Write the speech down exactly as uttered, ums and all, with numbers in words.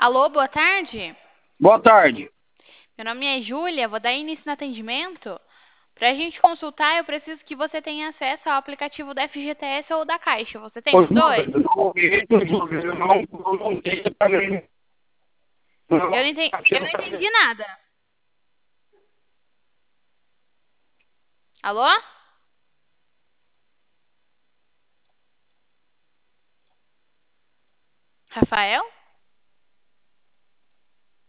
Alô, boa tarde. Boa tarde. Meu nome é Júlia, vou dar início no atendimento. Para a gente consultar, eu preciso que você tenha acesso ao aplicativo da F G T S ou da Caixa. Você tem Ô, os Júlia, dois? no momento, Júlia, eu não, eu não tenho também. Eu não entendi, eu não entendi nada. Alô? Rafael?